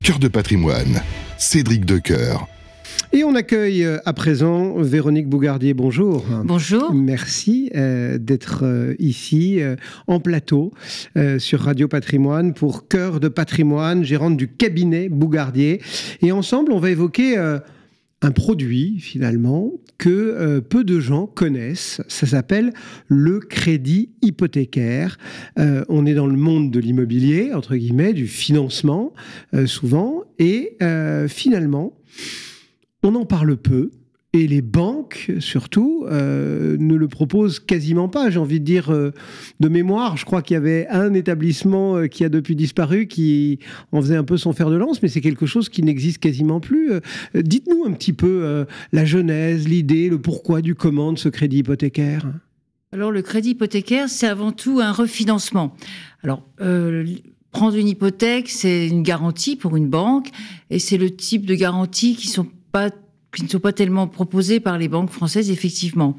Cœur de patrimoine, Cédric Decoeur. Et on accueille à présent Véronique Bougardier. Bonjour. Bonjour. Merci d'être ici en plateau sur Radio Patrimoine pour Cœur de patrimoine, gérante du cabinet Bougardier. Et ensemble, on va évoquer un produit finalement que peu de gens connaissent. Ça s'appelle le crédit hypothécaire. On est dans le monde de l'immobilier, entre guillemets, du financement souvent. Et finalement, on en parle peu, et les banques, surtout, ne le proposent quasiment pas. J'ai envie de dire, de mémoire, je crois qu'il y avait un établissement qui a depuis disparu, qui en faisait un peu son fer de lance, mais c'est quelque chose qui n'existe quasiment plus. Dites-nous un petit peu la genèse, l'idée, le pourquoi du comment de ce crédit hypothécaire. Alors, le crédit hypothécaire, c'est avant tout un refinancement. Alors, prendre une hypothèque, c'est une garantie pour une banque, et c'est le type de garantie qui ne sont pas tellement proposées par les banques françaises, effectivement.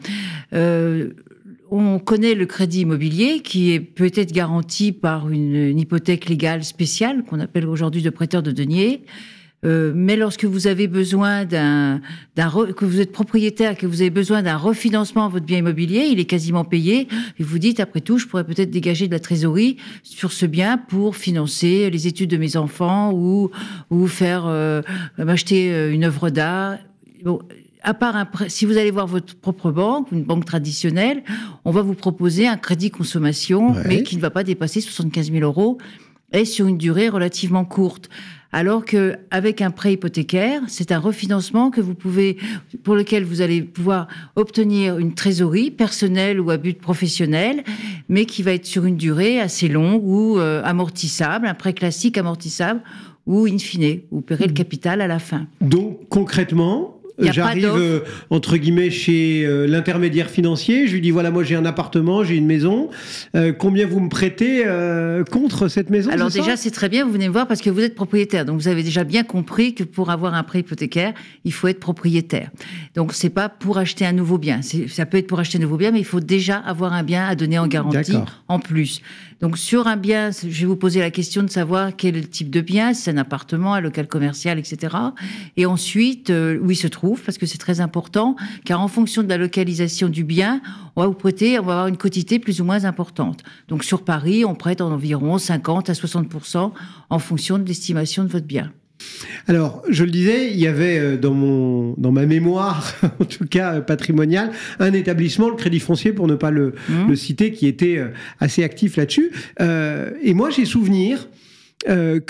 On connaît le crédit immobilier qui peut être garanti par une hypothèque légale spéciale qu'on appelle aujourd'hui de prêteur de deniers. Mais lorsque vous avez besoin que vous êtes propriétaire, que vous avez besoin d'un refinancement de votre bien immobilier, il est quasiment payé. Et vous dites, après tout, je pourrais peut-être dégager de la trésorerie sur ce bien pour financer les études de mes enfants ou faire m'acheter une œuvre d'art. Bon, à part si vous allez voir votre propre banque, une banque traditionnelle, on va vous proposer un crédit consommation, mais qui ne va pas dépasser 75 000 € et sur une durée relativement courte. Alors qu'avec un prêt hypothécaire, c'est un refinancement pour lequel vous allez pouvoir obtenir une trésorerie personnelle ou à but professionnel, mais qui va être sur une durée assez longue ou amortissable, un prêt classique amortissable, ou in fine, vous paierez le capital à la fin. Donc concrètement, j'arrive entre guillemets chez l'intermédiaire financier, je lui dis voilà, moi j'ai un appartement, j'ai une maison, combien vous me prêtez contre cette maison? Alors déjà c'est très bien, vous venez me voir parce que vous êtes propriétaire, donc vous avez déjà bien compris que pour avoir un prêt hypothécaire, il faut être propriétaire. Donc c'est pas pour acheter un nouveau bien, ça peut être pour acheter un nouveau bien, mais il faut déjà avoir un bien à donner en garantie en plus. Donc sur un bien, je vais vous poser la question de savoir quel est le type de bien, si c'est un appartement, un local commercial, etc. Et ensuite, où il se trouve, parce que c'est très important, car en fonction de la localisation du bien, on va avoir une quotité plus ou moins importante. Donc sur Paris, on prête environ 50 à 60% en fonction de l'estimation de votre bien. Alors, je le disais, il y avait dans ma mémoire, en tout cas patrimoniale, un établissement, le Crédit Foncier, pour ne pas le citer, qui était assez actif là-dessus. Et moi, j'ai souvenir il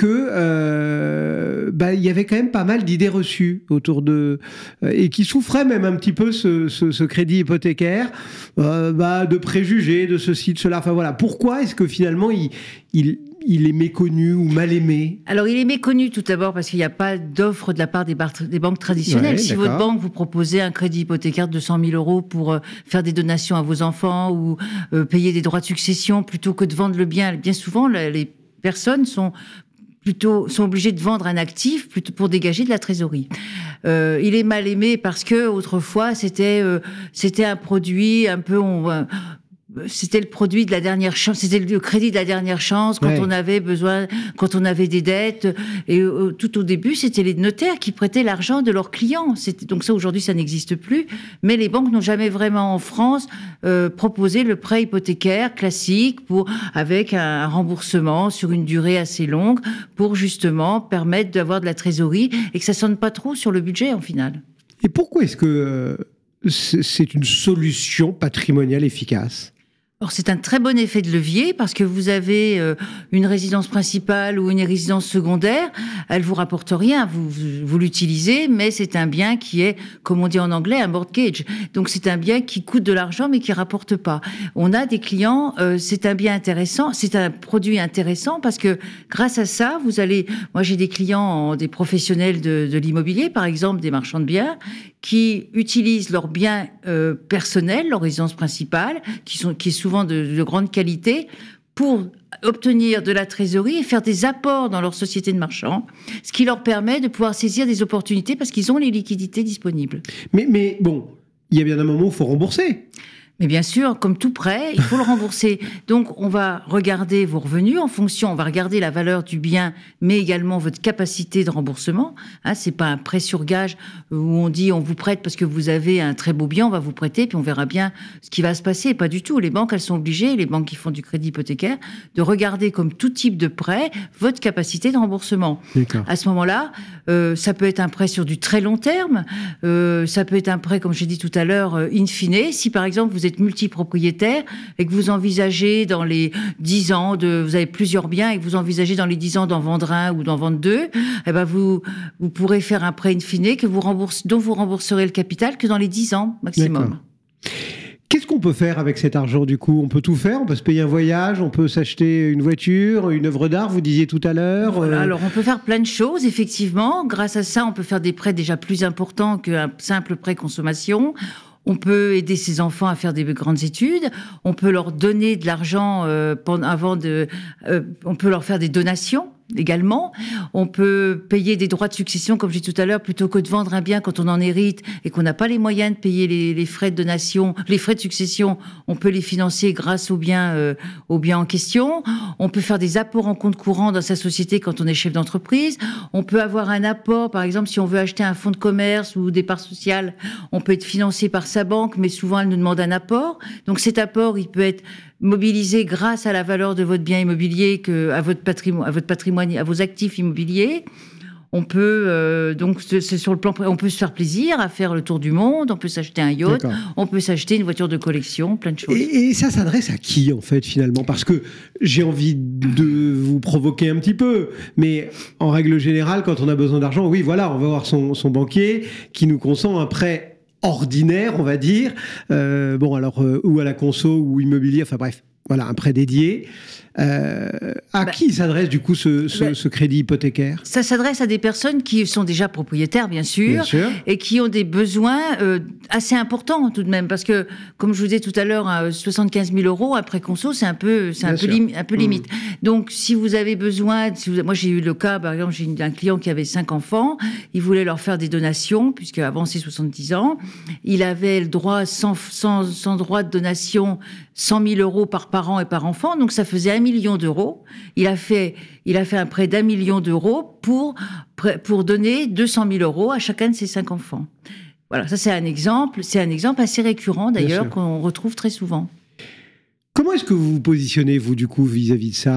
y avait quand même pas mal d'idées reçues autour et qui souffraient même un petit peu ce crédit hypothécaire, de préjugés, de ceci, de cela. Enfin voilà, pourquoi est-ce que finalement il est méconnu ou mal aimé? Alors, il est méconnu tout d'abord parce qu'il n'y a pas d'offre de la part des banques traditionnelles. Si votre banque vous proposait un crédit hypothécaire de 200 000 € pour faire des donations à vos enfants ou payer des droits de succession plutôt que de vendre le bien, bien souvent, les personnes sont obligées de vendre un actif plutôt pour dégager de la trésorerie. Il est mal aimé parce que autrefois c'était un produit un peu c'était le produit de la dernière chance, c'était le crédit de la dernière chance quand on avait besoin, quand on avait des dettes. Et tout au début, c'était les notaires qui prêtaient l'argent de leurs clients. Donc ça, aujourd'hui, ça n'existe plus. Mais les banques n'ont jamais vraiment en France proposé le prêt hypothécaire classique avec un remboursement sur une durée assez longue pour justement permettre d'avoir de la trésorerie et que ça sonne pas trop sur le budget en final. Et pourquoi est-ce que c'est une solution patrimoniale efficace? Alors, c'est un très bon effet de levier parce que vous avez une résidence principale ou une résidence secondaire, elle vous rapporte rien, vous l'utilisez, mais c'est un bien qui est, comme on dit en anglais, un mortgage. Donc, c'est un bien qui coûte de l'argent mais qui rapporte pas. On a des clients, c'est un bien intéressant, c'est un produit intéressant parce que grâce à ça, moi j'ai des clients, des professionnels de l'immobilier, par exemple des marchands de biens, qui utilisent leurs biens personnels, leur résidence principale, qui est souvent de grande qualité, pour obtenir de la trésorerie et faire des apports dans leur société de marchands, ce qui leur permet de pouvoir saisir des opportunités parce qu'ils ont les liquidités disponibles. Mais bon, il y a bien un moment où il faut rembourser. Mais bien sûr, comme tout prêt, il faut le rembourser. Donc, on va regarder vos revenus on va regarder la valeur du bien, mais également votre capacité de remboursement. C'est pas un prêt sur gage où on dit on vous prête parce que vous avez un très beau bien, on va vous prêter, puis on verra bien ce qui va se passer. Pas du tout. Les banques, elles sont obligées, les banques qui font du crédit hypothécaire, de regarder comme tout type de prêt votre capacité de remboursement. D'accord. À ce moment-là, ça peut être un prêt sur du très long terme, ça peut être un prêt, comme j'ai dit tout à l'heure, in fine. Si par exemple vous êtes multipropriétaire et que vous envisagez dans les 10 ans, vous avez plusieurs biens et que vous envisagez dans les 10 ans d'en vendre un ou d'en vendre deux, vous pourrez faire un prêt in fine dont vous rembourserez le capital que dans les 10 ans maximum. D'accord. Qu'est-ce qu'on peut faire avec cet argent du coup ? On peut tout faire, on peut se payer un voyage, on peut s'acheter une voiture, une œuvre d'art, vous disiez tout à l'heure. Voilà, alors on peut faire plein de choses, effectivement. Grâce à ça, on peut faire des prêts déjà plus importants qu'un simple prêt consommation. On peut aider ses enfants à faire des grandes études. On peut leur donner de l'argent on peut leur faire des donations également. On peut payer des droits de succession, comme j'ai dit tout à l'heure, plutôt que de vendre un bien quand on en hérite et qu'on n'a pas les moyens de payer les frais de donation, les frais de succession. On peut les financer grâce au bien en question. On peut faire des apports en compte courant dans sa société quand on est chef d'entreprise. On peut avoir un apport, par exemple, si on veut acheter un fonds de commerce ou des parts sociales, on peut être financé par sa banque, mais souvent elle nous demande un apport. Donc cet apport, il peut être mobilisé grâce à la valeur de votre bien immobilier, à votre patrimoine, à vos actifs immobiliers. On peut c'est sur le plan, on peut se faire plaisir à faire le tour du monde, on peut s'acheter un yacht, D'accord. On peut s'acheter une voiture de collection, plein de choses. Et ça s'adresse à qui en fait finalement ? Parce que j'ai envie de vous provoquer un petit peu, mais en règle générale, quand on a besoin d'argent, oui, voilà, on va voir son banquier qui nous consent un prêt ordinaire, on va dire, ou à la conso ou immobilier, enfin bref, voilà, un prêt dédié. Qui s'adresse du coup ce crédit hypothécaire ? Ça s'adresse à des personnes qui sont déjà propriétaires, bien sûr, et qui ont des besoins assez importants tout de même, parce que, comme je vous disais tout à l'heure, 75 000 euros après conso, c'est un peu limite. Donc, si vous avez besoin, moi j'ai eu le cas, par exemple, j'ai un client qui avait 5 enfants, il voulait leur faire des donations, puisque avant ses 70 ans, il avait le droit, sans droit de donation, 100 000 euros par parent et par enfant, donc ça faisait 1 million d'euros. Il a fait un prêt d'1 million d'euros pour donner 200 000 euros à chacun de ses 5 enfants. Voilà, ça c'est un exemple assez récurrent d'ailleurs qu'on retrouve très souvent. Comment est-ce que vous vous positionnez, vous, du coup, vis-à-vis de ça ?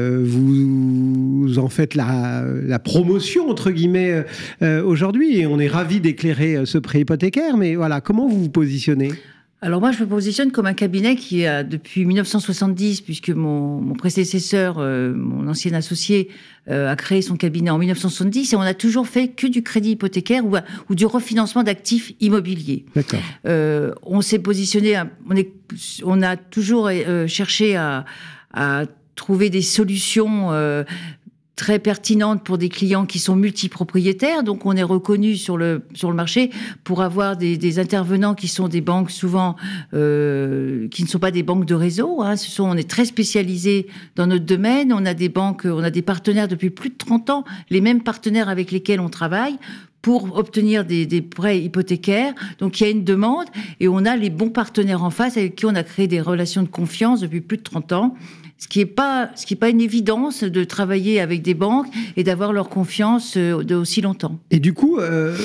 Vous en faites la promotion, entre guillemets, aujourd'hui, et on est ravis d'éclairer ce prêt hypothécaire, mais voilà, comment vous vous positionnez ? Alors moi, je me positionne comme un cabinet qui a, depuis 1970, puisque mon prédécesseur, mon ancien associé, a créé son cabinet en 1970, et on a toujours fait que du crédit hypothécaire ou du refinancement d'actifs immobiliers. D'accord. On s'est positionné, on a toujours cherché à trouver des solutions très pertinente pour des clients qui sont multipropriétaires. Donc, on est reconnu sur le marché pour avoir des intervenants qui sont des banques souvent qui ne sont pas des banques de réseau. On est très spécialisé dans notre domaine. On a des banques, on a des partenaires depuis plus de 30 ans, les mêmes partenaires avec lesquels on travaille pour obtenir des prêts hypothécaires. Donc, il y a une demande et on a les bons partenaires en face avec qui on a créé des relations de confiance depuis plus de 30 ans. Ce qui est pas une évidence de travailler avec des banques et d'avoir leur confiance de aussi longtemps. Et du coup,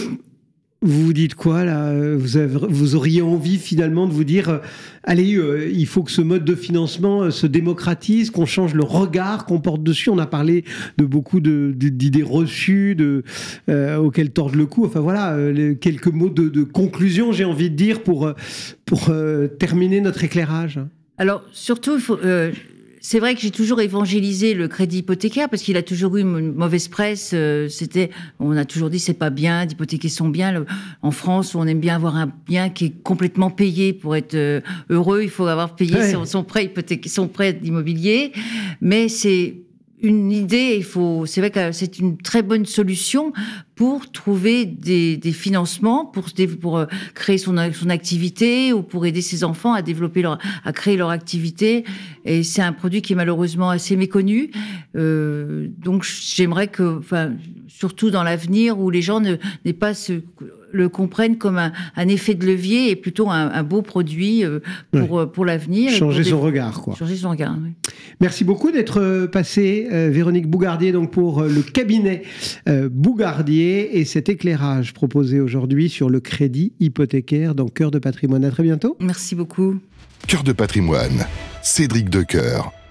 vous vous dites quoi là ? Vous auriez envie finalement de vous dire, allez, il faut que ce mode de financement se démocratise, qu'on change le regard qu'on porte dessus. On a parlé de beaucoup d'idées reçues, auxquelles tordre le cou. Enfin voilà, quelques mots de conclusion, j'ai envie de dire, pour terminer notre éclairage. Alors surtout, il faut. C'est vrai que j'ai toujours évangélisé le crédit hypothécaire parce qu'il a toujours eu une mauvaise presse. On a toujours dit c'est pas bien d'hypothéquer son bien. En France, on aime bien avoir un bien qui est complètement payé pour être heureux. Il faut avoir payé son prêt hypothéqué, son prêt immobilier. Mais c'est une idée. C'est vrai que c'est une très bonne solution pour trouver des financements pour créer son activité ou pour aider ses enfants à créer leur activité. Et c'est un produit qui est malheureusement assez méconnu. Donc j'aimerais que, surtout dans l'avenir où les gens n'aient pas le comprennent comme un effet de levier et plutôt un beau produit pour l'avenir. Changer son regard, quoi. Changer son regard, oui. Merci beaucoup d'être passée, Véronique Bougardier, donc pour le cabinet Bougardier et cet éclairage proposé aujourd'hui sur le crédit hypothécaire dans Cœur de patrimoine. À très bientôt. Merci beaucoup. Cœur de patrimoine, Cédric Decoeur.